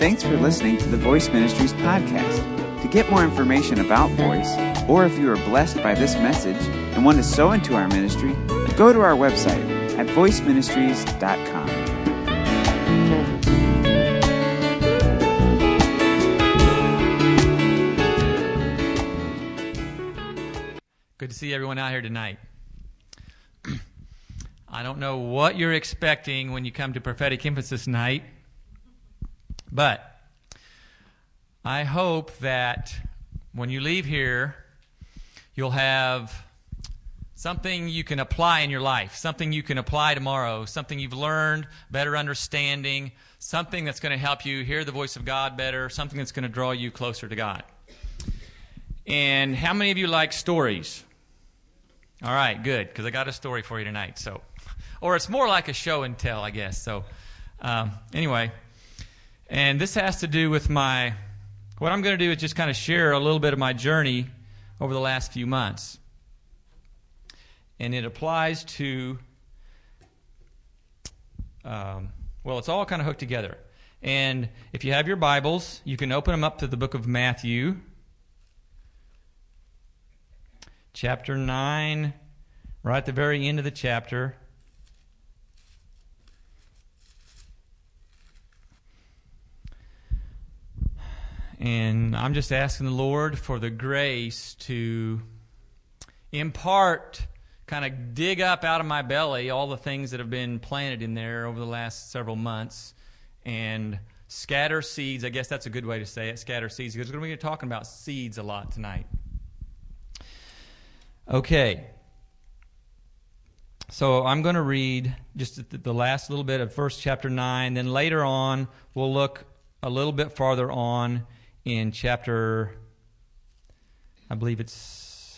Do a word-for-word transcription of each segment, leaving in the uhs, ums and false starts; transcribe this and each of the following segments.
Thanks for listening to the Voice Ministries podcast. To get more information about Voice, or if you are blessed by this message and want to sow into our ministry, go to our website at voice ministries dot com. Good to see everyone out here tonight. I don't know what you're expecting when you come to Prophetic Emphasis Night, but I hope that when you leave here, you'll have something you can apply in your life, something you can apply tomorrow, something you've learned, better understanding, something that's going to help you hear the voice of God better, something that's going to draw you closer to God. And how many of you like stories? All right, good, because I got a story for you tonight. So, or it's more like a show and tell, I guess. So, um, anyway, and this has to do with my, what I'm going to do is just kind of share a little bit of my journey over the last few months. And it applies to, um, well, it's all kind of hooked together. And if you have your Bibles, you can open them up to the book of Matthew, chapter nine, right at the very end of the chapter. And I'm just asking the Lord for the grace to impart, kind of dig up out of my belly all the things that have been planted in there over the last several months and scatter seeds. I guess that's a good way to say it, scatter seeds, because we're going to be talking about seeds a lot tonight. Okay. So I'm going to read just the last little bit of first chapter nine. Then later on, we'll look a little bit farther on in chapter, I believe it's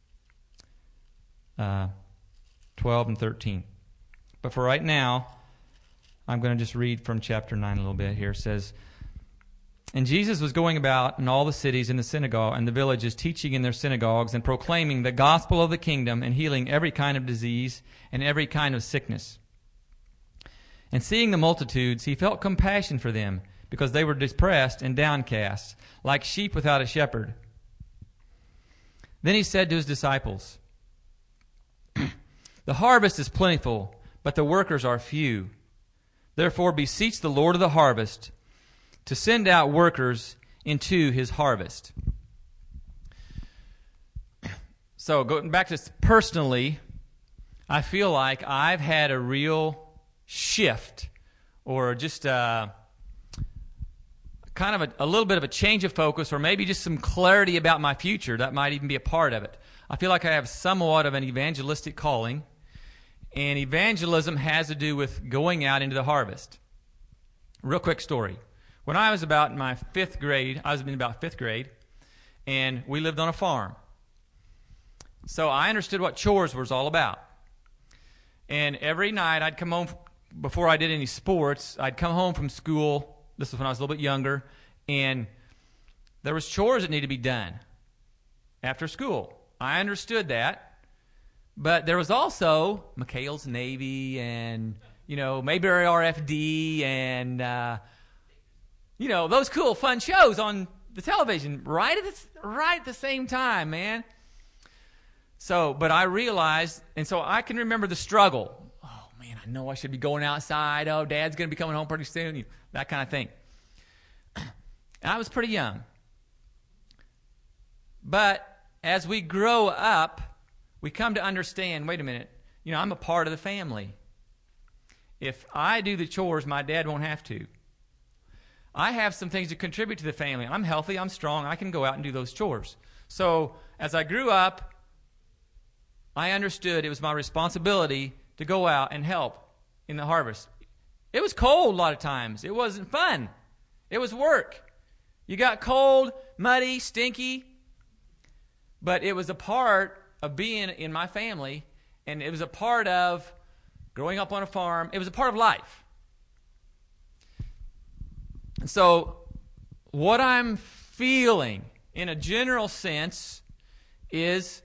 uh, twelve and thirteen. But for right now, I'm going to just read from chapter nine a little bit here. It says, "And Jesus was going about in all the cities and the synagogue and the villages, teaching in their synagogues and proclaiming the gospel of the kingdom and healing every kind of disease and every kind of sickness. And seeing the multitudes, he felt compassion for them, because they were depressed and downcast, like sheep without a shepherd. Then he said to his disciples, 'The harvest is plentiful, but the workers are few. Therefore beseech the Lord of the harvest to send out workers into his harvest.'" So going back to this personally, I feel like I've had a real shift, or just a, kind of a, a little bit of a change of focus, or maybe just some clarity about my future. That might even be a part of it. I feel like I have somewhat of an evangelistic calling, and evangelism has to do with going out into the harvest. Real quick story. When I was about in my fifth grade, I was in about fifth grade, and we lived on a farm. So I understood what chores was all about. And every night I'd come home, before I did any sports, I'd come home from school. This was when I was a little bit younger, and there was chores that needed to be done after school. I understood that, but there was also McHale's Navy and, you know, Mayberry R F D and, uh, you know, those cool, fun shows on the television right at the, right at the same time, man. So, but I realized, and so I can remember the struggle. Oh, man, I know I should be going outside. Oh, Dad's going to be coming home pretty soon. You know, that kind of thing. And I was pretty young. But as we grow up, we come to understand, wait a minute, you know, I'm a part of the family. If I do the chores, my dad won't have to. I have some things to contribute to the family. I'm healthy, I'm strong, I can go out and do those chores. So as I grew up, I understood it was my responsibility to go out and help in the harvest. It was cold a lot of times. It wasn't fun. It was work. You got cold, muddy, stinky, but it was a part of being in my family, and it was a part of growing up on a farm. It was a part of life. And so what I'm feeling in a general sense is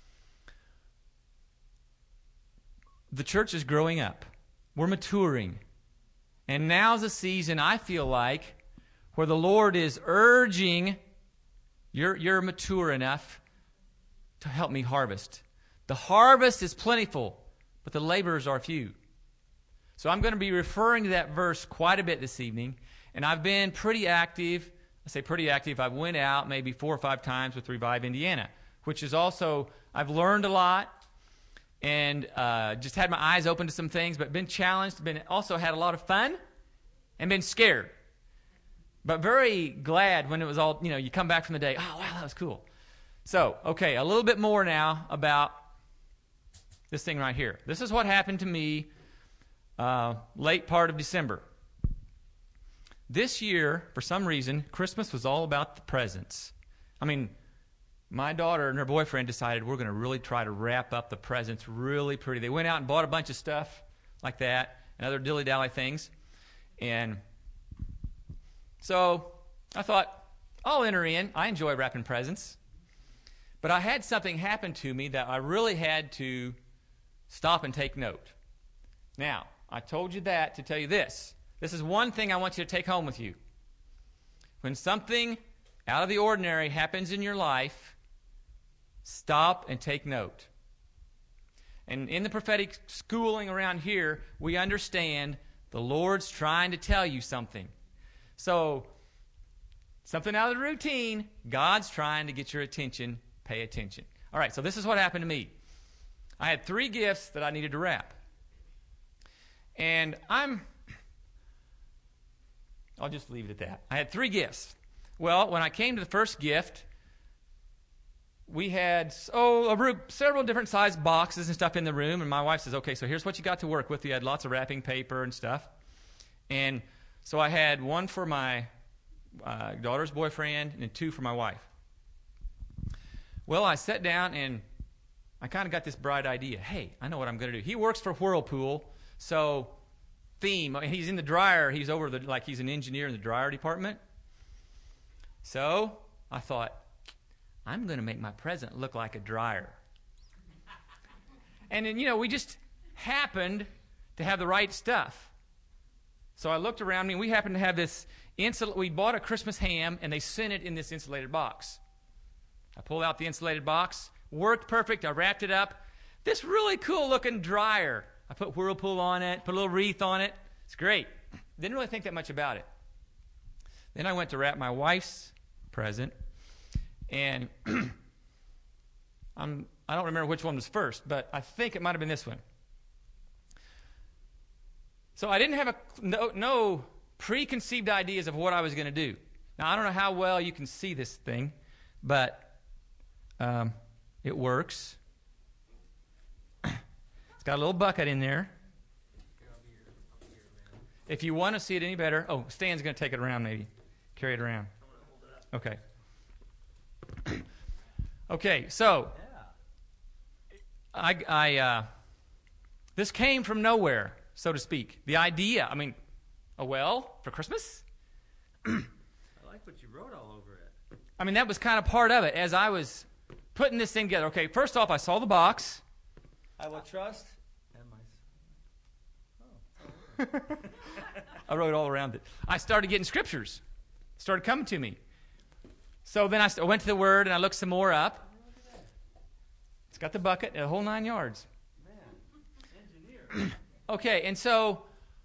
the church is growing up. We're maturing. And now's a season I feel like where the Lord is urging, you're, you're mature enough to help me harvest. The harvest is plentiful, but the laborers are few. So I'm going to be referring to that verse quite a bit this evening, and I've been pretty active. I say pretty active. I've went out maybe four or five times with Revive Indiana, which is also, I've learned a lot and uh, just had my eyes open to some things, but been challenged, been also had a lot of fun and been scared. But very glad when it was all, you know, you come back from the day, oh, wow, that was cool. So, okay, a little bit more now about this thing right here. This is what happened to me uh, late part of December. This year, for some reason, Christmas was all about the presents. I mean, my daughter and her boyfriend decided we're going to really try to wrap up the presents really pretty. They went out and bought a bunch of stuff like that and other dilly-dally things. And so I thought, I'll enter in. I enjoy wrapping presents. But I had something happen to me that I really had to stop and take note. Now, I told you that to tell you this. This is one thing I want you to take home with you. When something out of the ordinary happens in your life, stop and take note. And in the prophetic schooling around here, we understand the Lord's trying to tell you something. So, something out of the routine, God's trying to get your attention. Pay attention. All right, so this is what happened to me. I had three gifts that I needed to wrap. And I'm, I'll just leave it at that. I had three gifts. Well, when I came to the first gift, we had oh, a room, several different sized boxes and stuff in the room. And my wife says, okay, so here's what you got to work with. We had lots of wrapping paper and stuff. And so I had one for my uh, daughter's boyfriend and two for my wife. Well, I sat down and I kind of got this bright idea. Hey, I know what I'm going to do. He works for Whirlpool, so theme. He's in the dryer. He's over the like he's an engineer in the dryer department. So I thought, I'm going to make my present look like a dryer. And then, you know, we just happened to have the right stuff. So I looked around me, and we happened to have this insul- we bought a Christmas ham, and they sent it in this insulated box. I pulled out the insulated box, worked perfect, I wrapped it up. This really cool-looking dryer. I put Whirlpool on it, put a little wreath on it. It's great. Didn't really think that much about it. Then I went to wrap my wife's present, and I'm, I don't remember which one was first, but I think it might have been this one. So I didn't have a, no, no preconceived ideas of what I was going to do. Now, I don't know how well you can see this thing, but um, it works. It's got a little bucket in there. If you want to see it any better, oh, Stan's going to take it around maybe. Carry it around. Okay. Okay, so I, I uh, this came from nowhere, so to speak. The idea, I mean, a well for Christmas? I like what you wrote all over it. I mean, that was kind of part of it as I was putting this thing together. Okay, first off, I saw the box. I will trust and my. Oh. I wrote all around it. I started getting scriptures. Started coming to me. So then I went to the Word and I looked some more up. It's got the bucket, a whole nine yards. Man, engineer. Okay, and so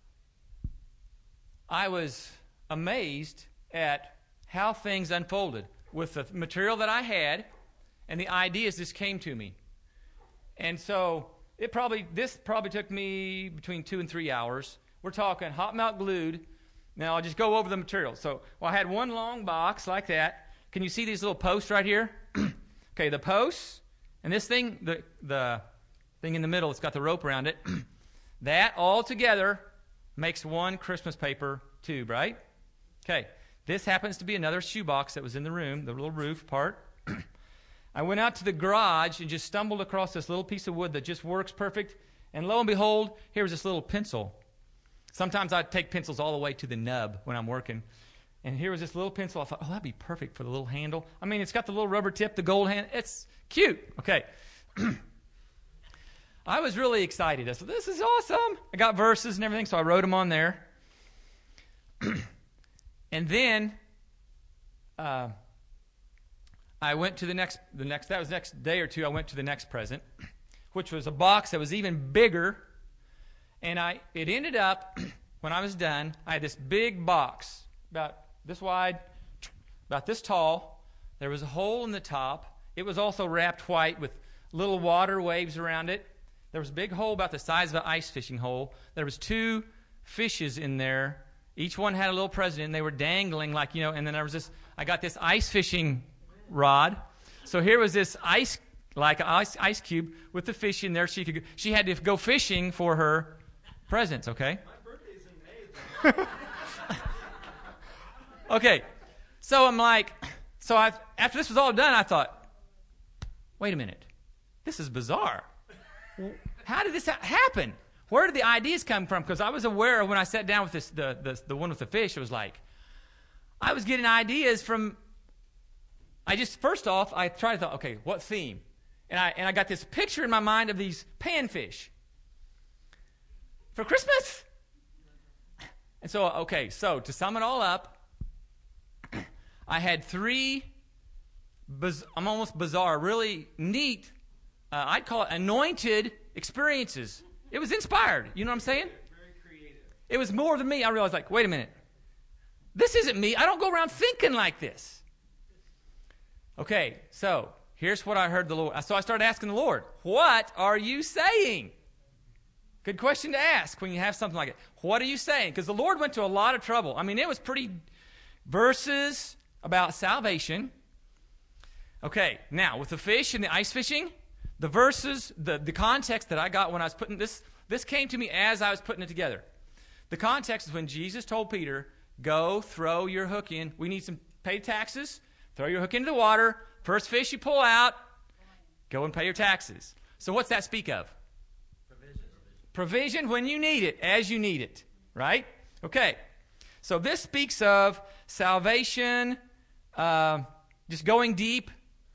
I was amazed at how things unfolded with the material that I had and the ideas just came to me. And so it probably this probably took me between two and three hours. We're talking hot melt glued. Now I'll just go over the material. So well, I had one long box like that. Can you see these little posts right here? Okay, the posts and this thing, the the thing in the middle, it's got the rope around it. That all together makes one Christmas paper tube, right? Okay, this happens to be another shoebox that was in the room, the little roof part. I went out to the garage and just stumbled across this little piece of wood that just works perfect. And lo and behold, here's this little pencil. Sometimes I take pencils all the way to the nub when I'm working. And here was this little pencil. I thought, oh, that'd be perfect for the little handle. I mean, it's got the little rubber tip, the gold hand. It's cute. Okay. I was really excited. I said, this is awesome. I got verses and everything, so I wrote them on there. And then uh, I went to the next, the next, that was the next day or two, I went to the next present, which was a box that was even bigger. And I, it ended up, when I was done, I had this big box, about this wide, about this tall. There was a hole in the top. It was also wrapped white with little water waves around it. There was a big hole about the size of an ice fishing hole. There was two fishes in there. Each one had a little present, and they were dangling like, you know, and then there was this, I got this ice fishing rod. So here was this ice, like an ice, ice cube with the fish in there. She could, she had to go fishing for her presents, okay? My birthday's in May. Okay, so I'm like, so I, after this was all done, I thought, wait a minute, this is bizarre. How did this ha- happen? Where did the ideas come from? Because I was aware when I sat down with this, the, the the one with the fish, it was like, I was getting ideas from, I just, first off, I tried to thought, okay, what theme? And I and I got this picture in my mind of these panfish for Christmas. And so, okay, so to sum it all up, I had three, biz- I'm almost bizarre, really neat, uh, I'd call it anointed experiences. It was inspired. You know what I'm saying? Very creative. It was more than me. I realized, like, wait a minute. This isn't me. I don't go around thinking like this. Okay, so here's what I heard the Lord. So I started asking the Lord, what are you saying? Good question to ask when you have something like it. What are you saying? Because the Lord went to a lot of trouble. I mean, it was pretty verses about salvation. Okay, now with the fish and the ice fishing, the verses, the, the context that I got when I was putting this, this came to me as I was putting it together. The context is when Jesus told Peter, go throw your hook in. We need some paid taxes. Throw your hook into the water. First fish you pull out, go and pay your taxes. So what's that speak of? Provision. Provision when you need it, as you need it, right? Okay. So this speaks of salvation, uh, just going deep,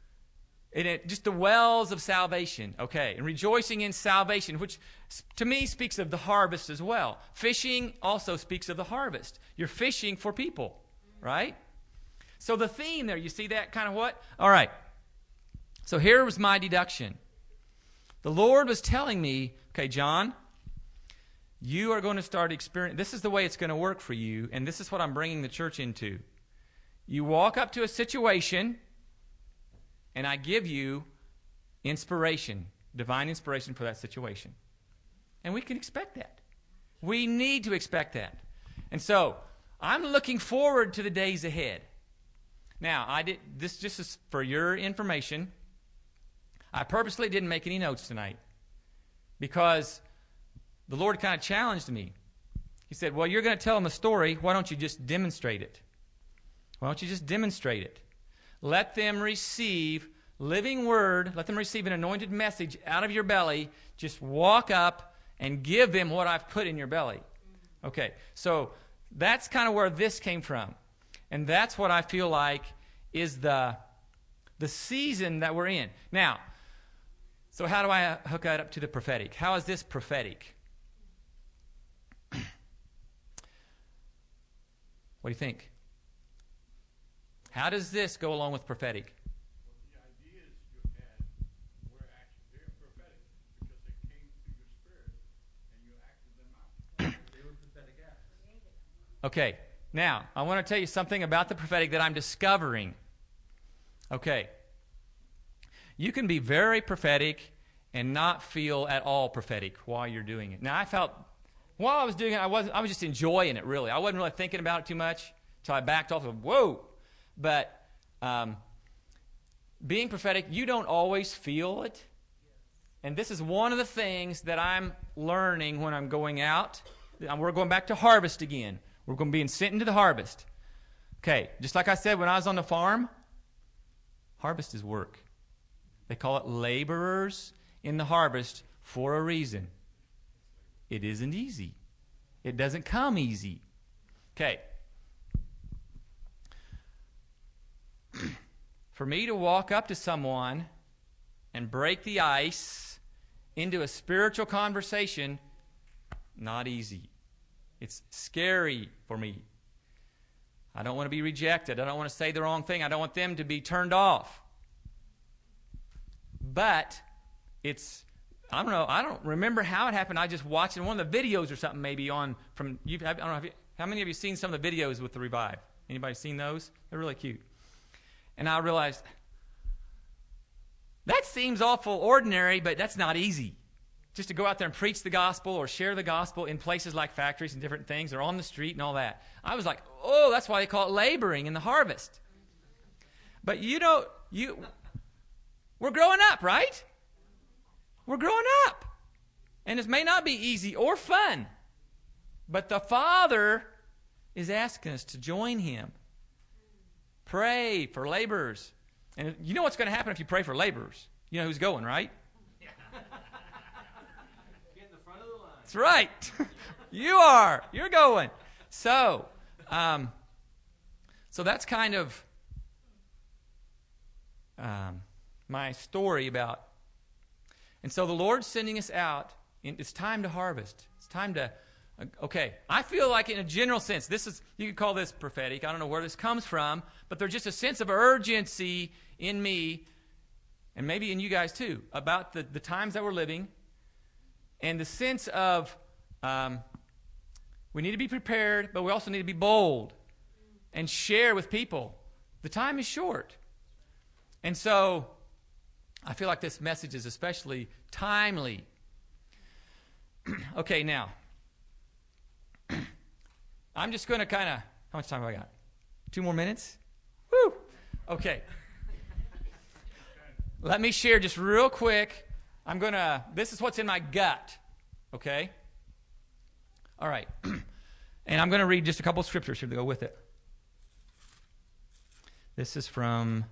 in it, just the wells of salvation, okay, and rejoicing in salvation, which to me speaks of the harvest as well. Fishing also speaks of the harvest. You're fishing for people, right? So the theme there, you see that kind of what? All right. So here was my deduction. The Lord was telling me, okay, John, you are going to start experiencing, this is the way it's going to work for you, and this is what I'm bringing the church into. You walk up to a situation, and I give you inspiration, divine inspiration for that situation. And we can expect that. We need to expect that. And so, I'm looking forward to the days ahead. Now, I did this just is for your information. I purposely didn't make any notes tonight because the Lord kind of challenged me. He said, well, you're going to tell them a story. Why don't you just demonstrate it? Why don't you just demonstrate it? Let them receive living word. Let them receive an anointed message out of your belly. Just walk up and give them what I've put in your belly. Okay, so that's kind of where this came from. And that's what I feel like is the, the season that we're in. Now, so how do I hook that up to the prophetic? How is this prophetic? What do you think? How does this go along with prophetic? Well, the ideas you had were actually very prophetic because they came to your spirit and you acted them out. They were prophetic acts. Okay, now, I want to tell you something about the prophetic that I'm discovering. Okay. You can be very prophetic and not feel at all prophetic while you're doing it. Now, I felt, while I was doing it, I, wasn't, I was just enjoying it, really. I wasn't really thinking about it too much until I backed off of, whoa. But um, being prophetic, you don't always feel it. And this is one of the things that I'm learning when I'm going out. We're going back to harvest again. We're going to be sent into the harvest. Okay, just like I said when I was on the farm, harvest is work. They call it laborers in the harvest for a reason. It isn't easy. It doesn't come easy. Okay. For me to walk up to someone and break the ice into a spiritual conversation, not easy. It's scary for me. I don't want to be rejected. I don't want to say the wrong thing. I don't want them to be turned off. But it's, I don't know, I don't remember how it happened. I just watched it in one of the videos or something maybe on, from, you I don't know, have you, how many of you seen some of the videos with the Revive? Anybody seen those? They're really cute. And I realized, that seems awful ordinary, but that's not easy. Just to go out there and preach the gospel or share the gospel in places like factories and different things or on the street and all that. I was like, oh, that's why they call it laboring in the harvest. But you know, you, we're growing up, right? We're growing up. And it may not be easy or fun. But the Father is asking us to join Him. Pray for laborers. And you know what's going to happen if you pray for laborers? You know who's going, right? Get in the front of the line. That's right. You are. You're going. So, um, so that's kind of um, my story about. And so the Lord's sending us out. And it's time to harvest. It's time to. Okay, I feel like in a general sense, this is, you could call this prophetic. I don't know where this comes from, but there's just a sense of urgency in me, and maybe in you guys too, about the, the times that we're living, and the sense of um, we need to be prepared, but we also need to be bold and share with people. The time is short. And so I feel like this message is especially timely. Okay, now, I'm just going to kind of, how much time have I got? Two more minutes? Woo! Okay. Let me share just real quick. I'm going to, this is what's in my gut. Okay? All right. And I'm going to read just a couple of scriptures here to go with it. This is from,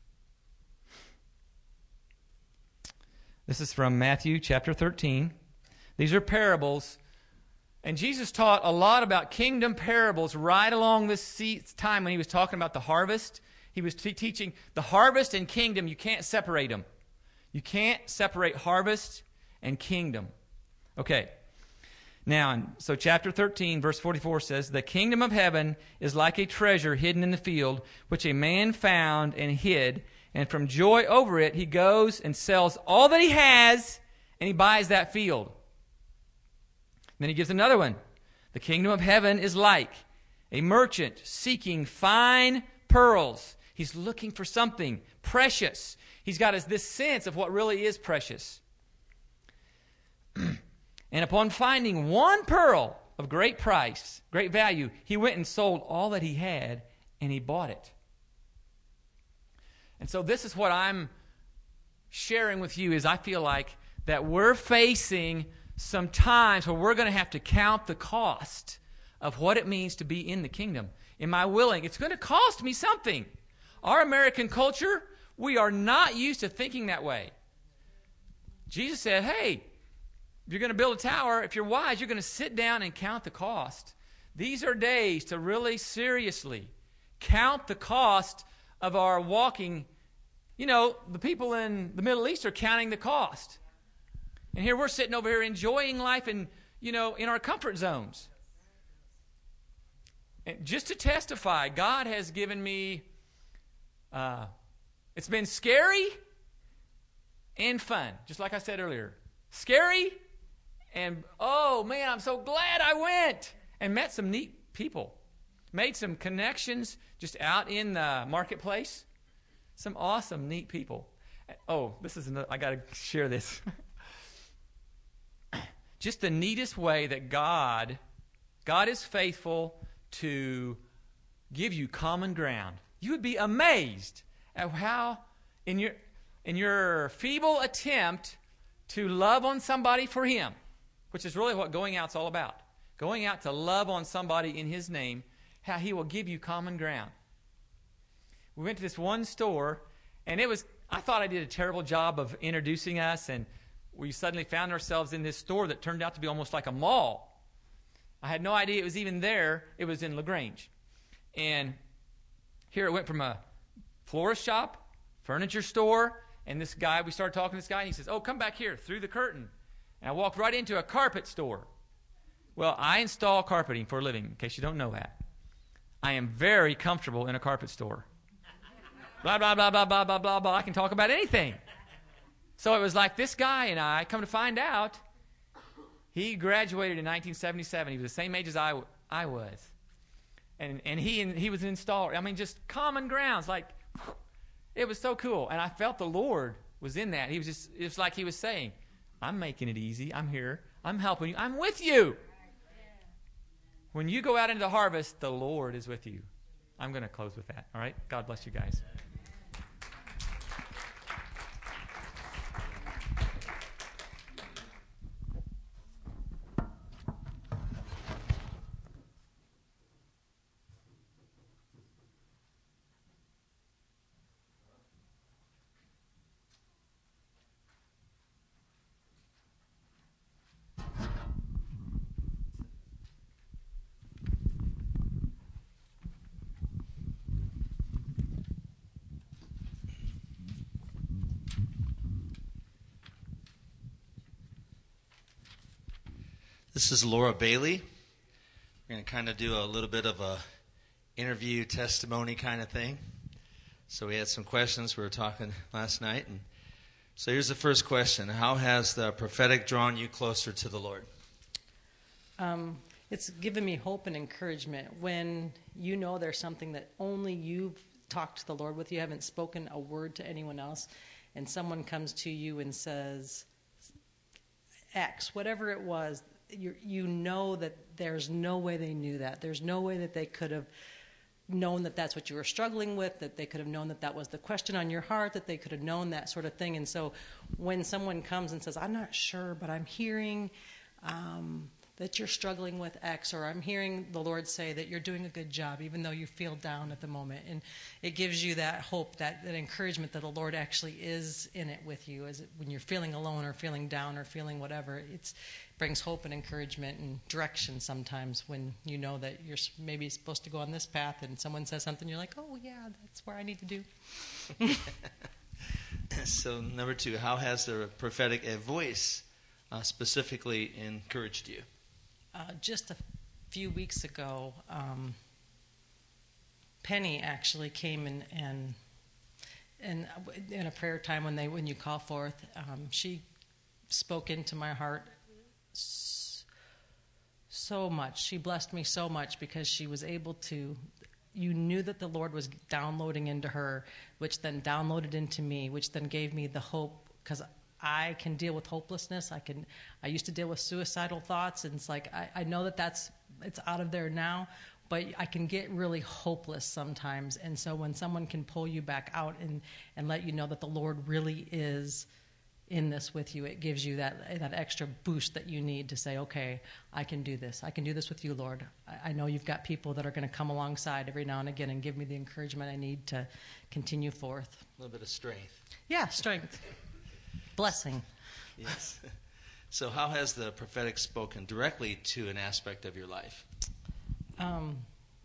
this is from Matthew chapter thirteen. These are parables. And Jesus taught a lot about kingdom parables right along this time when he was talking about the harvest. He was te- teaching the harvest and kingdom. You can't separate them. You can't separate harvest and kingdom. Okay. Now, so chapter thirteen, verse forty-four says, "The kingdom of heaven is like a treasure hidden in the field, which a man found and hid. And from joy over it, he goes and sells all that he has, and he buys that field." Then he gives another one. "The kingdom of heaven is like a merchant seeking fine pearls." He's looking for something precious. He's got this sense of what really is precious. "And upon finding one pearl of great price, great value, he went and sold all that he had, and he bought it." And so this is what I'm sharing with you, is I feel like that we're facing some times where we're going to have to count the cost of what it means to be in the kingdom. Am I willing? It's going to cost me something. Our American culture, we are not used to thinking that way. Jesus said, hey, if you're going to build a tower, if you're wise, you're going to sit down and count the cost. These are days to really seriously count the cost of our walking. You know, the people in the Middle East are counting the cost. And here we're sitting over here enjoying life and, you know, in our comfort zones. And just to testify, God has given me, uh, it's been scary and fun. Just like I said earlier. Scary and, oh man, I'm so glad I went. And met some neat people. Made some connections just out in the marketplace. Some awesome, neat people. Oh, this is another, I got to share this. Just the neatest way that God, God is faithful to give you common ground. You would be amazed at how, in your in your feeble attempt to love on somebody for Him, which is really what going out's all about. Going out to love on somebody in His name, how He will give you common ground. We went to this one store, and it was, I thought I did a terrible job of introducing us, and we suddenly found ourselves in this store that turned out to be almost like a mall. I had no idea it was even there. It was in LaGrange. And here it went from a florist shop, furniture store, and this guy, we started talking to this guy, and he says, oh, come back here, through the curtain. And I walked right into a carpet store. Well, I install carpeting for a living, in case you don't know that. I am very comfortable in a carpet store. Blah, blah, blah, blah, blah, blah, blah, blah. I can talk about anything. So it was like this guy and I, come to find out, he graduated in nineteen seventy-seven. He was the same age as I, I was. And and he and he was an installer. I mean, just common grounds. Like, it was so cool. And I felt the Lord was in that. He was just, it was like he was saying, I'm making it easy. I'm here. I'm helping you. I'm with you. When you go out into the harvest, the Lord is with you. I'm going to close with that. All right? God bless you guys. This is Laura Bailey. We're going to kind of do a little bit of a interview testimony kind of thing. So we had some questions. We were talking last night. And so here's the first question. How has the prophetic drawn you closer to the Lord? Um, it's given me hope and encouragement when you know there's something that only you've talked to the Lord with. You haven't spoken a word to anyone else. And someone comes to you and says X, whatever it was. You, you know that there's no way they knew that. There's no way that they could have known that that's what you were struggling with, that they could have known that that was the question on your heart, that they could have known that sort of thing. And so when someone comes and says, I'm not sure, but I'm hearing um, that you're struggling with X, or I'm hearing the Lord say that you're doing a good job, even though you feel down at the moment. And it gives you that hope, that, that encouragement that the Lord actually is in it with you. As it, when you're feeling alone or feeling down or feeling whatever, it's brings hope and encouragement and direction sometimes when you know that you're maybe supposed to go on this path and someone says something, you're like, oh, yeah, that's where I need to do. So number two, how has the prophetic voice uh, specifically encouraged you? Uh, just a few weeks ago, um, Penny actually came in and, and in a prayer time when they when you call forth, um, she spoke into my heart so much. She blessed me so much because she was able to, you knew that the Lord was downloading into her, which then downloaded into me, which then gave me the hope, because I can deal with hopelessness. I can. I used to deal with suicidal thoughts, and it's like I, I know that that's it's out of there now, but I can get really hopeless sometimes. And so when someone can pull you back out and, and let you know that the Lord really is in this with you, it gives you that that extra boost that you need to say, okay, I can do this. I can do this with you, Lord. I, I know you've got people that are going to come alongside every now and again and give me the encouragement I need to continue forth. A little bit of strength. Yeah, strength. Blessing. Yes. So how has the prophetic spoken directly to an aspect of your life? Um,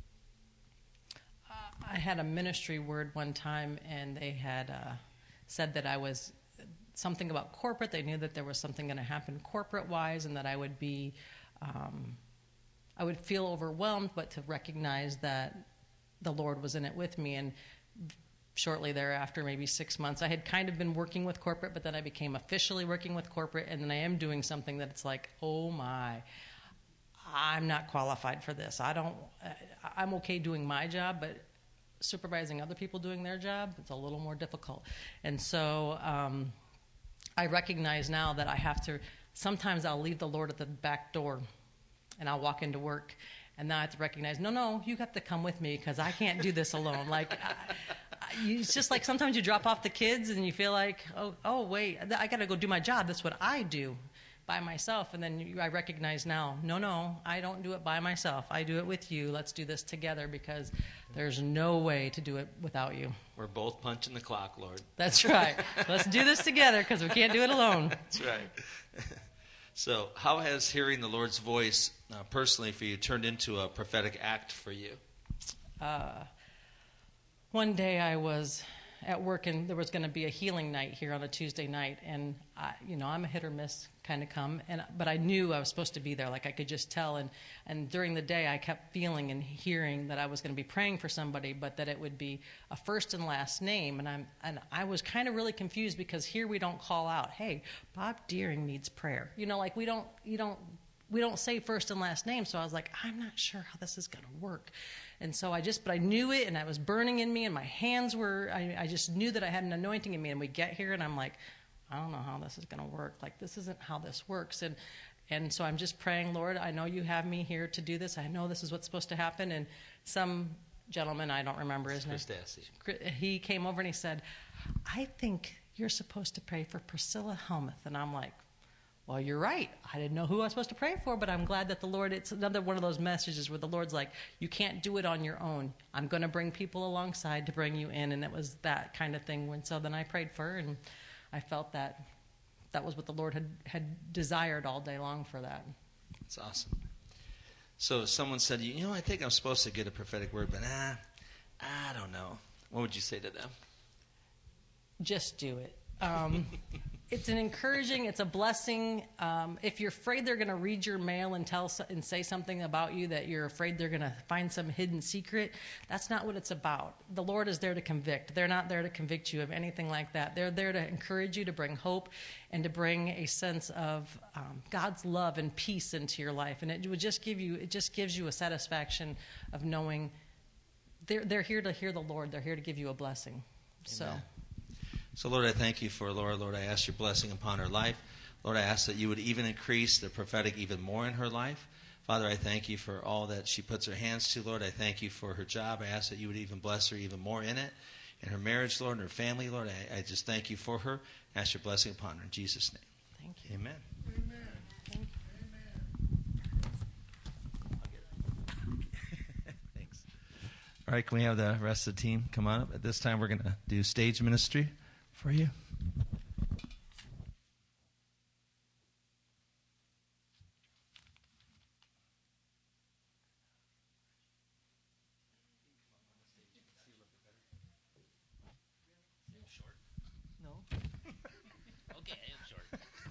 I had a ministry word one time, and they had uh, said that I was something about corporate. They knew that there was something going to happen corporate-wise, and that I would be, um, I would feel overwhelmed, but to recognize that the Lord was in it with me. And shortly thereafter, maybe six months, I had kind of been working with corporate, but then I became officially working with corporate, and then I am doing something that it's like, oh my, I'm not qualified for this. I don't, I'm okay doing my job, but supervising other people doing their job, it's a little more difficult. And so um, I recognize now that I have to, sometimes I'll leave the Lord at the back door, and I'll walk into work, and now I have to recognize, no, no, you have to come with me, because I can't do this alone. Like, I, it's just like sometimes you drop off the kids and you feel like, oh, oh wait, I got to go do my job. That's what I do by myself. And then you, I recognize now, no, no, I don't do it by myself. I do it with you. Let's do this together, because there's no way to do it without you. We're both punching the clock, Lord. That's right. Let's do this together, because we can't do it alone. That's right. So how has hearing the Lord's voice uh, personally for you turned into a prophetic act for you? Uh, one day I was at work, and there was going to be a healing night here on a Tuesday night, and I, you know, I'm a hit or miss kind of come, and but I knew I was supposed to be there. Like I could just tell, and and during the day I kept feeling and hearing that I was going to be praying for somebody, but that it would be a first and last name, and I'm and I was kind of really confused because here we don't call out, hey, Bob Deering needs prayer. You know, like we don't you don't we don't say first and last name. So I was like, I'm not sure how this is going to work. And so I just, but I knew it, and I was burning in me, and my hands were, I, I just knew that I had an anointing in me. And we get here, and I'm like, I don't know how this is going to work. Like, this isn't how this works. And and so I'm just praying, Lord, I know you have me here to do this. I know this is what's supposed to happen. And some gentleman, I don't remember his name, he came over and he said, I think you're supposed to pray for Priscilla Helmuth. And I'm like, well, you're right. I didn't know who I was supposed to pray for, but I'm glad that the Lord, it's another one of those messages where the Lord's like, you can't do it on your own. I'm going to bring people alongside to bring you in. And it was that kind of thing. When, so then I prayed for her, and I felt that that was what the Lord had, had desired all day long for that. That's awesome. So if someone said, you know, I think I'm supposed to get a prophetic word, but ah, I don't know. What would you say to them? Just do it. Um, it's an encouraging, it's a blessing. Um, if you're afraid they're going to read your mail and tell and say something about you that you're afraid they're going to find some hidden secret, that's not what it's about. The Lord is there to convict. They're not there to convict you of anything like that. They're there to encourage you, to bring hope, and to bring a sense of um, God's love and peace into your life. And it would just give you, it just gives you a satisfaction of knowing they're they're here to hear the Lord. They're here to give you a blessing. So. Amen. So, Lord, I thank you for Laura. Lord, I ask your blessing upon her life. Lord, I ask that you would even increase the prophetic even more in her life. Father, I thank you for all that she puts her hands to. Lord, I thank you for her job. I ask that you would even bless her even more in it, in her marriage, Lord, and her family. Lord, I, I just thank you for her. I ask your blessing upon her in Jesus' name. Thank you. Amen. Thank you. Thanks. All right, can we have the rest of the team come on up? At this time, we're going to do stage ministry for you. No. Okay, I'm short.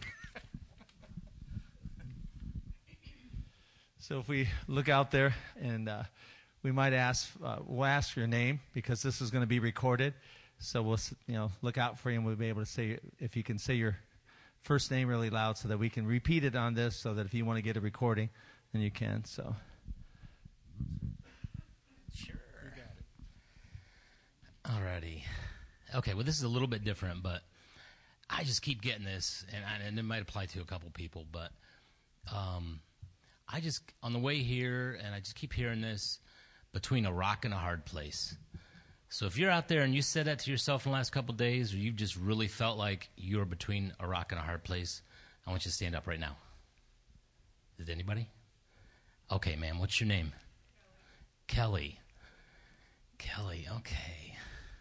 So if we look out there, and uh, we might ask, uh, we'll ask for your name because this is going to be recorded. So we'll, you know, look out for you, and we'll be able to say, if you can say your first name really loud so that we can repeat it on this, so that if you want to get a recording, then you can. So. Sure. You got it. Alrighty. Okay, well, this is a little bit different, but I just keep getting this, and, I, and it might apply to a couple people, but um, I just, on the way here, and I just keep hearing this, between a rock and a hard place. So if you're out there and you said that to yourself in the last couple of days, or you've just really felt like you're between a rock and a hard place, I want you to stand up right now. Is it anybody? Okay, ma'am, what's your name? Kelly. Kelly, okay.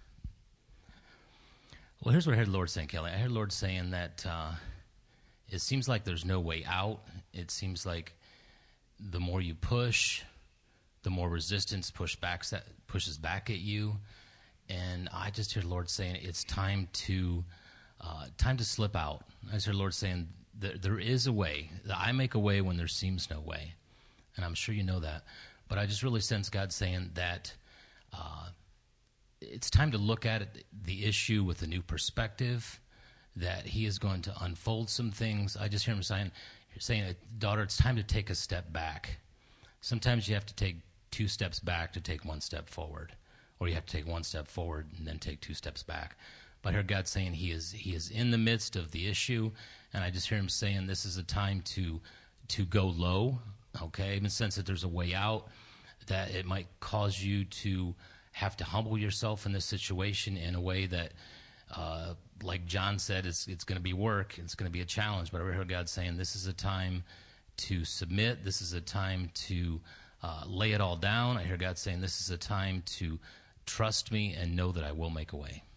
Well, here's what I heard the Lord saying, Kelly. I heard the Lord saying that uh, it seems like there's no way out. It seems like the more you push, the more resistance push back, pushes back at you. And I just hear the Lord saying it's time to uh, time to slip out. I just hear the Lord saying that there is a way. I make a way when there seems no way. And I'm sure you know that. But I just really sense God saying that uh, it's time to look at it, the issue with a new perspective, that he is going to unfold some things. I just hear him saying, saying, daughter, it's time to take a step back. Sometimes you have to take two steps back to take one step forward, or you have to take one step forward and then take two steps back. But I heard God saying he is he is in the midst of the issue, and I just hear him saying this is a time to to go low, okay? In the sense that there's a way out, that it might cause you to have to humble yourself in this situation in a way that, uh, like John said, it's it's going to be work, it's going to be a challenge. But I heard God saying this is a time to submit, this is a time to Uh, lay it all down. I hear God saying this is a time to trust me and know that I will make a way.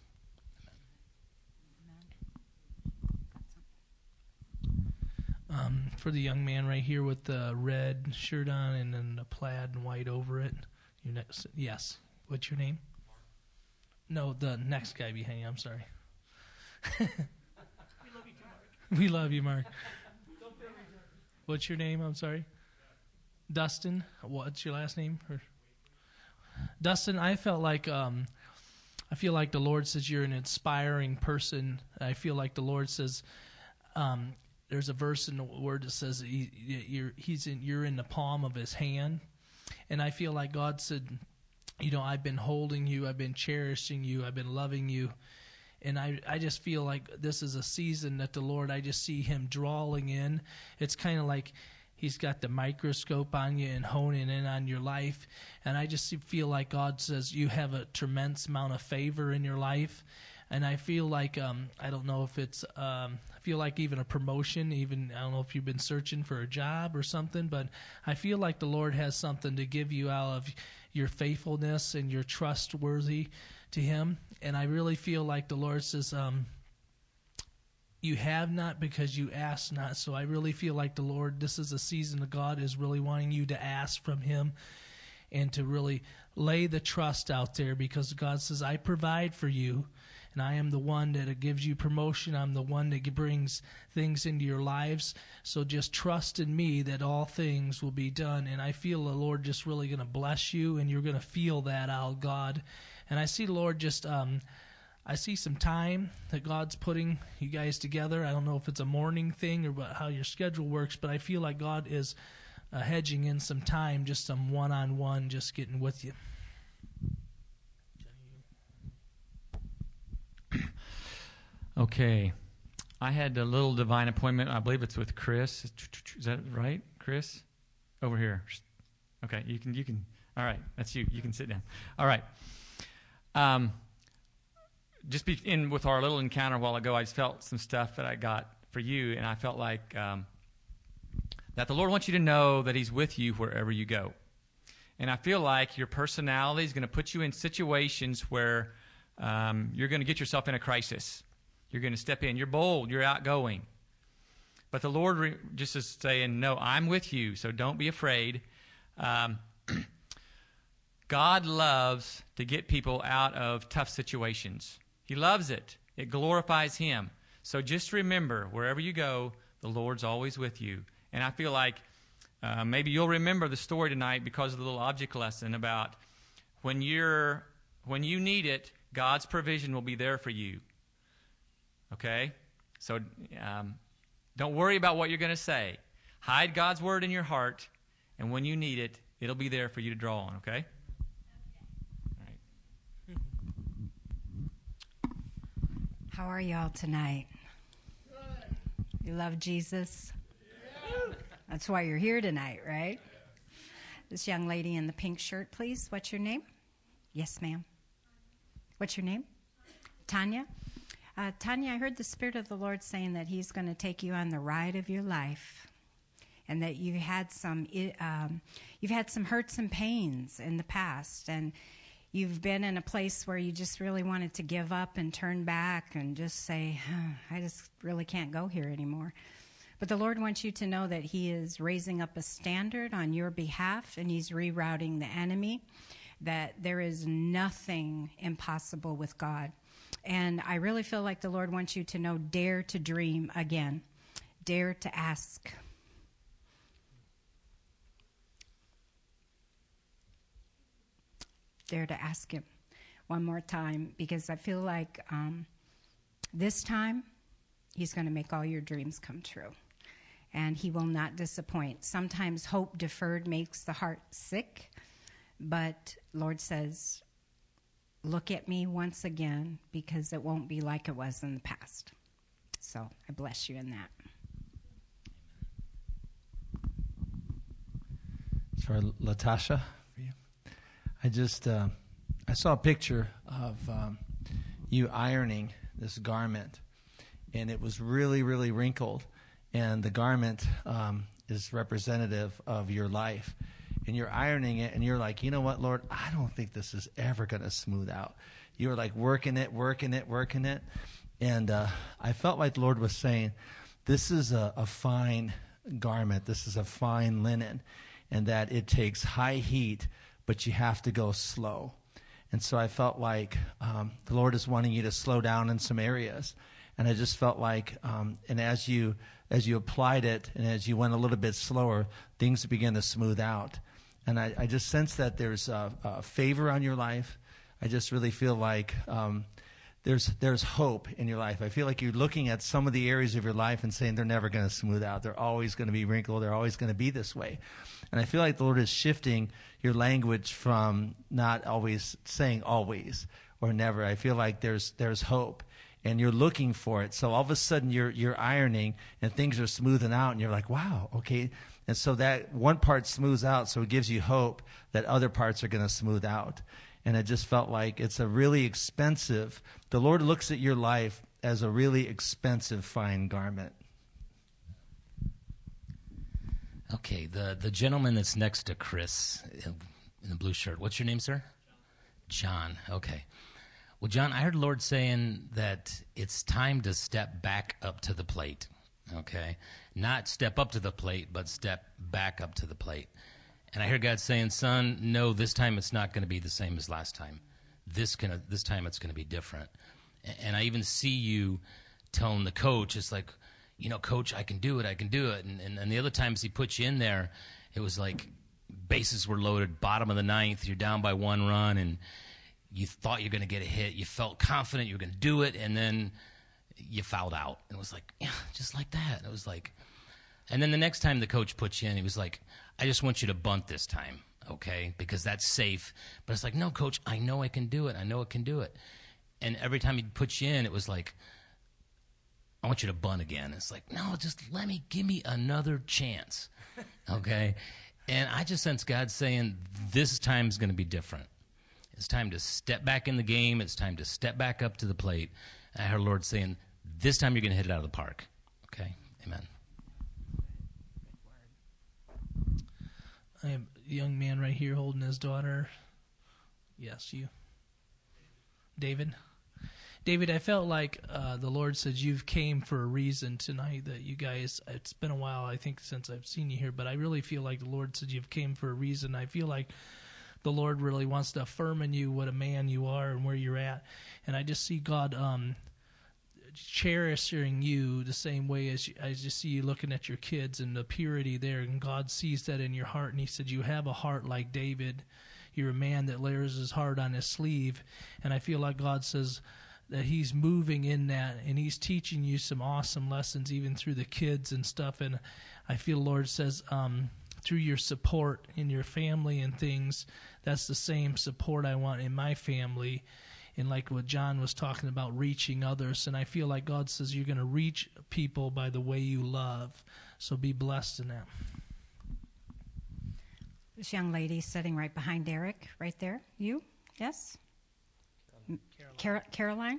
Um, for the young man right here with the red shirt on and then the plaid and white over it. Your next, yes. What's your name? No, the next guy behind you. I'm sorry. We love you too, Mark. We love you, Mark. What's your name? I'm sorry. Dustin. What's your last name? Or... Dustin, I felt like um, I feel like the Lord says you're an inspiring person. I feel like the Lord says um, there's a verse in the Word that says he, you're he's in you're in the palm of His hand, and I feel like God said, you know, I've been holding you, I've been cherishing you, I've been loving you, and I I just feel like this is a season that the Lord, I just see Him drawing in. It's kind of like He's got the microscope on you and honing in on your life. And I just feel like God says you have a tremendous amount of favor in your life. And I feel like, um, I don't know if it's, um, I feel like even a promotion, even, I don't know if you've been searching for a job or something, but I feel like the Lord has something to give you out of your faithfulness and your trustworthy to Him. And I really feel like the Lord says, um, you have not because you ask not. So I really feel like the Lord, this is a season that God is really wanting you to ask from Him and to really lay the trust out there, because God says, I provide for you, and I am the one that gives you promotion. I'm the one that brings things into your lives. So just trust in me that all things will be done. And I feel the Lord just really going to bless you, and you're going to feel that out, God. And I see the Lord just... Um, I see some time that God's putting you guys together. I don't know if it's a morning thing or what, how your schedule works, but I feel like God is uh, hedging in some time, just some one-on-one, just getting with you. Okay. I had a little divine appointment. I believe it's with Chris. Is that right, Chris? Over here. Okay, you can, you can. All right, that's you. You can sit down. All right. Um... Just be in with our little encounter a while ago, I just felt some stuff that I got for you, and I felt like um, that the Lord wants you to know that He's with you wherever you go. And I feel like your personality is going to put you in situations where um, you're going to get yourself in a crisis. You're going to step in. You're bold. You're outgoing. But the Lord re- just is saying, no, I'm with you, so don't be afraid. Um, God loves to get people out of tough situations. He loves it. It glorifies Him. So just remember, wherever you go, the Lord's always with you. And I feel like uh, maybe you'll remember the story tonight because of the little object lesson about when you're when you need it, God's provision will be there for you. Okay? So um, don't worry about what you're going to say. Hide God's word in your heart, and when you need it, it'll be there for you to draw on. Okay? How are y'all tonight? You love Jesus? That's why you're here tonight, right? This young lady in the pink shirt, please. What's your name? Yes, ma'am. What's your name? Tanya? Uh, Tanya, I heard the Spirit of the Lord saying that He's going to take you on the ride of your life, and that you had some, um, you've had some hurts and pains in the past, and you've been in a place where you just really wanted to give up and turn back and just say, oh, I just really can't go here anymore. But the Lord wants you to know that He is raising up a standard on your behalf, and He's rerouting the enemy, that there is nothing impossible with God. And I really feel like the Lord wants you to know, dare to dream again. Dare to ask. Dare to ask Him one more time, because I feel like um, this time He's going to make all your dreams come true, and He will not disappoint. Sometimes hope deferred makes the heart sick, but Lord says, look at me once again, because it won't be like it was in the past. So I bless you in that. For Latasha. I just, uh, I saw a picture of um, you ironing this garment, and it was really, really wrinkled, and the garment um, is representative of your life, and you're ironing it, and you're like, you know what, Lord, I don't think this is ever going to smooth out. You were like working it, working it, working it, and uh, I felt like the Lord was saying, this is a, a fine garment, this is a fine linen, and that it takes high heat, but you have to go slow. And so I felt like um, the Lord is wanting you to slow down in some areas. And I just felt like, um, and as you as you applied it and as you went a little bit slower, things began to smooth out. And I, I just sense that there's a, a favor on your life. I just really feel like um, there's there's hope in your life. I feel like you're looking at some of the areas of your life and saying they're never going to smooth out. They're always going to be wrinkled. They're always going to be this way. And I feel like the Lord is shifting your language from not always saying always or never. I feel like there's there's hope. And you're looking for it. So all of a sudden you're you're ironing and things are smoothing out and you're like, wow, okay. And so that one part smooths out, so it gives you hope that other parts are going to smooth out. And it just felt like it's a really expensive, the Lord looks at your life as a really expensive fine garment. Okay, the, the gentleman that's next to Chris in the blue shirt, what's your name, sir? John. John, okay. Well, John, I heard the Lord saying that it's time to step back up to the plate, okay? Not step up to the plate, but step back up to the plate. And I heard God saying, son, no, this time it's not going to be the same as last time. This can, this time it's going to be different. And I even see you telling the coach, it's like, you know, coach, I can do it, I can do it. And, and, and the other times he put you in there, it was like bases were loaded, bottom of the ninth, you're down by one run, and you thought you were going to get a hit. You felt confident you were going to do it, and then you fouled out. And it was like, yeah, just like that. And it was like, and then the next time the coach put you in, he was like, I just want you to bunt this time, okay, because that's safe. But it's like, no, coach, I know I can do it. I know I can do it. And every time he'd put you in, it was like, I want you to bunt again. It's like, no, just let me, give me another chance, okay? And I just sense God saying, this time is going to be different. It's time to step back in the game. It's time to step back up to the plate. And I heard the Lord saying, this time you're going to hit it out of the park. Okay? Amen. I have a young man right here holding his daughter. Yes, you. David. David, I felt like uh, the Lord said you've came for a reason tonight, that you guys, it's been a while, I think, since I've seen you here, but I really feel like the Lord said you've came for a reason. I feel like the Lord really wants to affirm in you what a man you are and where you're at. And I just see God um, cherishing you the same way as you, I just see you looking at your kids and the purity there. And God sees that in your heart. And he said, you have a heart like David. You're a man that wears his heart on his sleeve. And I feel like God says that he's moving in that. And he's teaching you some awesome lessons even through the kids and stuff. And I feel the Lord says, um, through your support in your family and things, that's the same support I want in my family. And like what John was talking about, reaching others. And I feel like God says you're going to reach people by the way you love. So be blessed in that. This young lady sitting right behind Eric, right there. You? Yes? Caroline. Car- Caroline?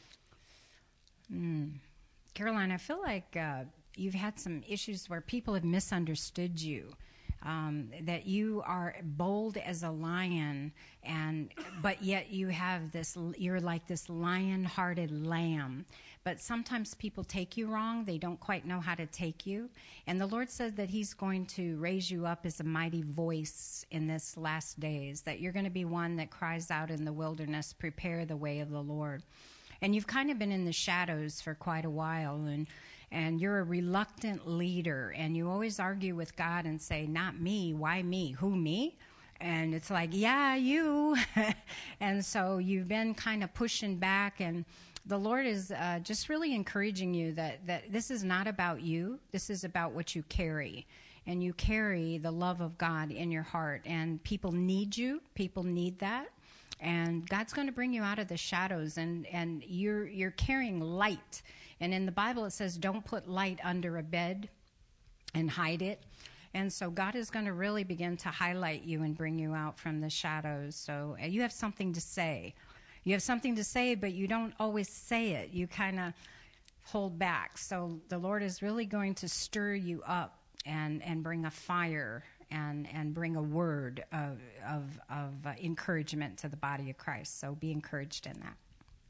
Mm. Caroline, I feel like uh, you've had some issues where people have misunderstood you. Um, that you are bold as a lion, and but yet you have this, you're like this lion-hearted lamb. But sometimes people take you wrong. They don't quite know how to take you. And the Lord says that he's going to raise you up as a mighty voice in this last days, that you're going to be one that cries out in the wilderness, prepare the way of the Lord. And you've kind of been in the shadows for quite a while, and And you're a reluctant leader, and you always argue with God and say, not me, why me, who me? And it's like, yeah, you. And so you've been kind of pushing back, and the Lord is uh, just really encouraging you that, that this is not about you. This is about what you carry. And you carry the love of God in your heart, and people need you. People need that. And God's going to bring you out of the shadows, and, and you're you're carrying light. And in the Bible it says, don't put light under a bed and hide it. And so God is going to really begin to highlight you and bring you out from the shadows. So uh, you have something to say. You have something to say, but you don't always say it. You kind of hold back. So the Lord is really going to stir you up and, and bring a fire and, and bring a word of, of, of uh, encouragement to the body of Christ. So be encouraged in that.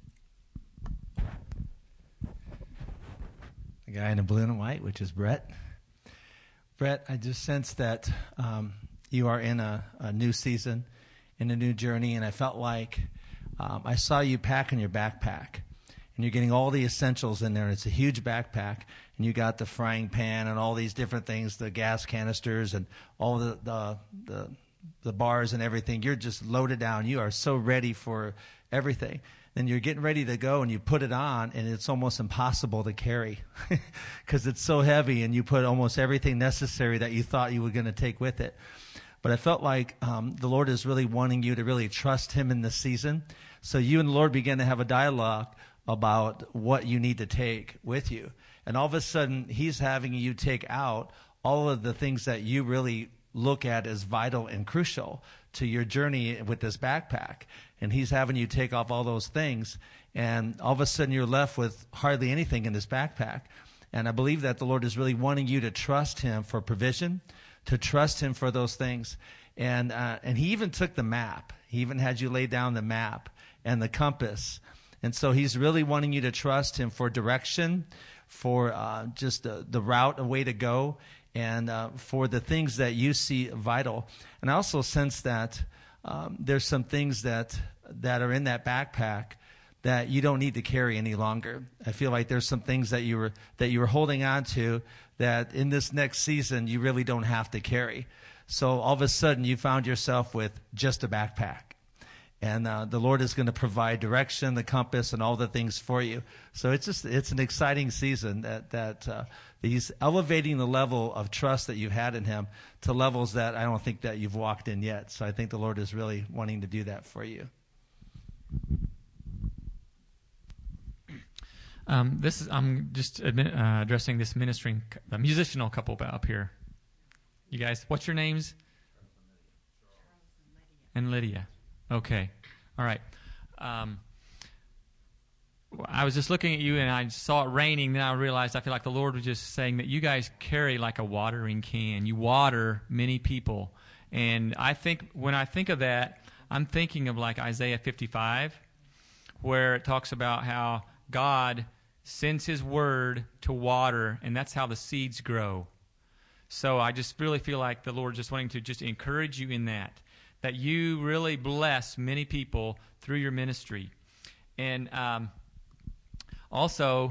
The guy in the blue and white, which is Brett. Brett, I just sense that um, you are in a, a new season, in a new journey, and I felt like um, I saw you packing your backpack, and you're getting all the essentials in there. It's a huge backpack, and you got the frying pan and all these different things, the gas canisters and all the the the, the bars and everything. You're just loaded down. You are so ready for everything. Then you're getting ready to go, and you put it on, and it's almost impossible to carry because it's so heavy, and you put almost everything necessary that you thought you were going to take with it. But I felt like um, the Lord is really wanting you to really trust him in this season. So you and the Lord began to have a dialogue about what you need to take with you. And all of a sudden, he's having you take out all of the things that you really look at as vital and crucial to your journey with this backpack. And he's having you take off all those things. And all of a sudden, you're left with hardly anything in this backpack. And I believe that the Lord is really wanting you to trust him for provision, to trust him for those things. And uh, and he even took the map. He even had you lay down the map and the compass. And so he's really wanting you to trust him for direction, for uh, just the, the route, a way to go, and uh, for the things that you see vital. And I also sense that um, there's some things that that are in that backpack that you don't need to carry any longer. I feel like there's some things that you were that you were holding on to that in this next season you really don't have to carry. So all of a sudden you found yourself with just a backpack. And uh, the Lord is going to provide direction, the compass, and all the things for you. So it's just it's an exciting season that that uh, he's elevating the level of trust that you've had in him to levels that I don't think that you've walked in yet. So I think the Lord is really wanting to do that for you. Um, this is I'm just admit, uh, addressing this ministering uh, musicianal couple up here. You guys, what's your names? And Lydia. Okay. All right. Um, I was just looking at you, and I saw it raining. Then I realized I feel like the Lord was just saying that you guys carry like a watering can. You water many people. And I think when I think of that, I'm thinking of like Isaiah fifty-five, where it talks about how God sends his word to water, and that's how the seeds grow. So I just really feel like the Lord just wanting to just encourage you in that, that you really bless many people through your ministry. And um, also,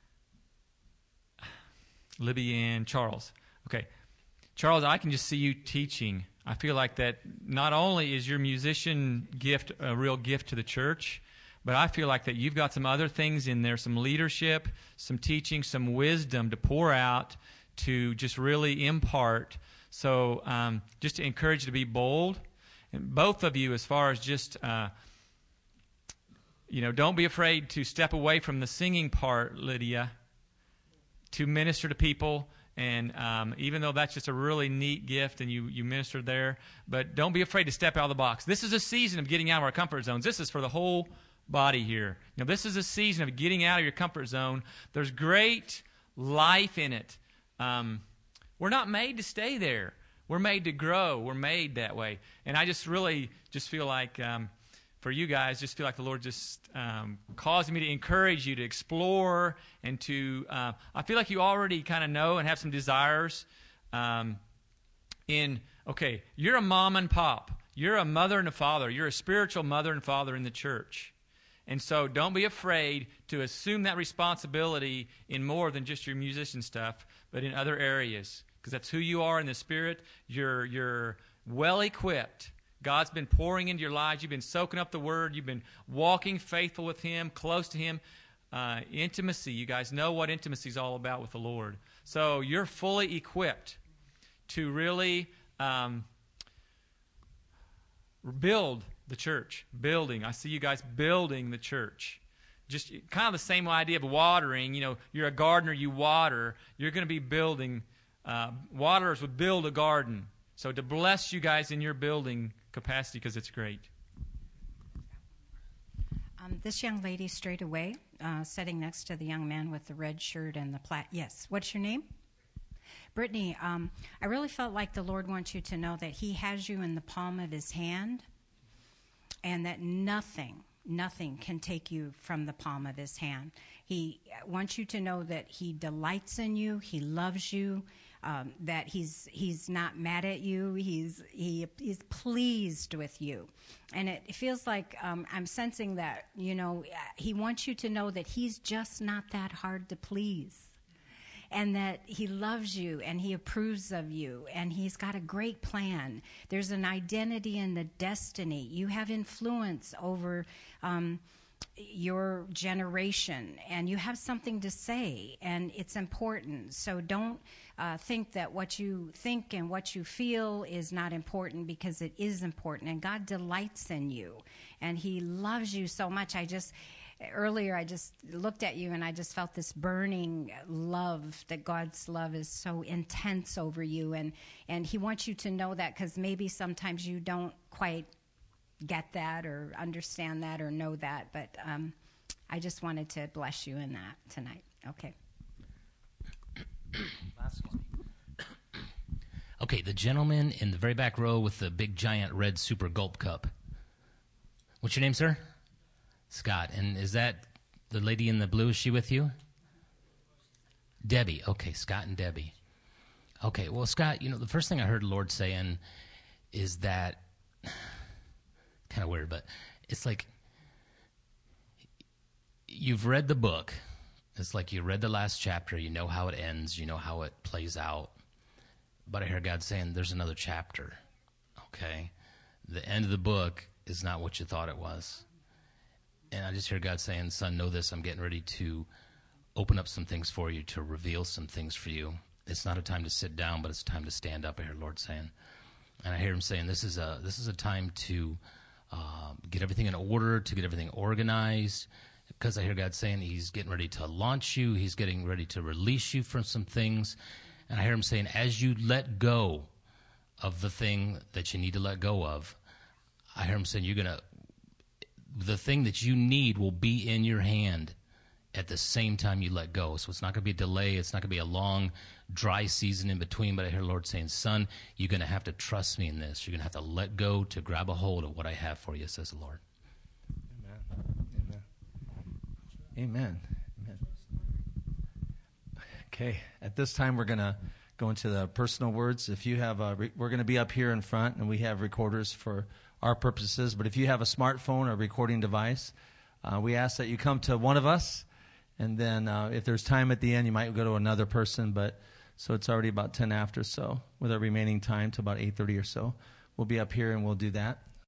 Libby and Charles. Okay. Charles, I can just see you teaching. I feel like that not only is your musician gift a real gift to the church, but I feel like that you've got some other things in there, some leadership, some teaching, some wisdom to pour out to just really impart. So um, just to encourage you to be bold. And both of you, as far as just, uh, you know, don't be afraid to step away from the singing part, Lydia, to minister to people. And um, even though that's just a really neat gift and you, you minister there, but don't be afraid to step out of the box. This is a season of getting out of our comfort zones. This is for the whole body here. You know, this is a season of getting out of your comfort zone. There's great life in it. Um, we're not made to stay there. We're made to grow. We're made that way. And I just really just feel like, um, for you guys, just feel like the Lord just um, caused me to encourage you to explore and to, uh, I feel like you already kind of know and have some desires um, in, okay, you're a mom and pop. You're a mother and a father. You're a spiritual mother and father in the church. And so don't be afraid to assume that responsibility in more than just your musician stuff, but in other areas. Because that's who you are in the Spirit. You're you're well equipped. God's been pouring into your lives. You've been soaking up the Word. You've been walking faithful with Him, close to Him. Uh, intimacy. You guys know what intimacy is all about with the Lord. So you're fully equipped to really um, build the church. Building. I see you guys building the church. Just kind of the same idea of watering. You know, you're a gardener, you water. You're going to be building. Uh, waterers would build a garden. So to bless you guys in your building capacity, because it's great. Um, this young lady straight away, uh, sitting next to the young man with the red shirt and the plat. Yes. What's your name? Brittany. Um, I really felt like the Lord wants you to know that He has you in the palm of His hand, and that nothing, nothing can take you from the palm of His hand. He wants you to know that He delights in you. He loves you. um, that he's he's not mad at you. He's he he's pleased with you, and it feels like um, I'm sensing that, you know, he wants you to know that he's just not that hard to please. And that he loves you and he approves of you and he's got a great plan. There's an identity and the destiny. You have influence over um, your generation and you have something to say and it's important. So don't uh, think that what you think and what you feel is not important, because it is important. And God delights in you and he loves you so much. I just... Earlier, I just looked at you and I just felt this burning love, that God's love is so intense over you. And, and he wants you to know that, because maybe sometimes you don't quite get that or understand that or know that. But um, I just wanted to bless you in that tonight. Okay. Last one. Okay, the gentleman in the very back row with the big giant red super gulp cup. What's your name, sir? Scott. And is that the lady in the blue? Is she with you? Debbie. Okay, Scott and Debbie. Okay, well, Scott, you know, the first thing I heard the Lord saying is that, kind of weird, but it's like you've read the book. It's like you read the last chapter. You know how it ends. You know how it plays out. But I hear God saying there's another chapter, okay? The end of the book is not what you thought it was. And I just hear God saying, son, know this, I'm getting ready to open up some things for you, to reveal some things for you. It's not a time to sit down, but it's a time to stand up, I hear the Lord saying. And I hear him saying, this is a this is a time to uh, get everything in order, to get everything organized, because I hear God saying he's getting ready to launch you, he's getting ready to release you from some things. And I hear him saying, as you let go of the thing that you need to let go of, I hear him saying, you're going to, the thing that you need will be in your hand at the same time you let go. So it's not going to be a delay. It's not going to be a long, dry season in between. But I hear the Lord saying, son, you're going to have to trust me in this. You're going to have to let go to grab a hold of what I have for you, says the Lord. Amen. Amen. Amen. Amen. Okay. At this time, we're going to go into the personal words. If you have a, re- we're going to be up here in front, and we have recorders for our purposes. But if you have a smartphone or recording device, uh, we ask that you come to one of us. And then uh, if there's time at the end, you might go to another person. But so it's already about ten after, so with our remaining time to about eight thirty or so, we'll be up here and we'll do that.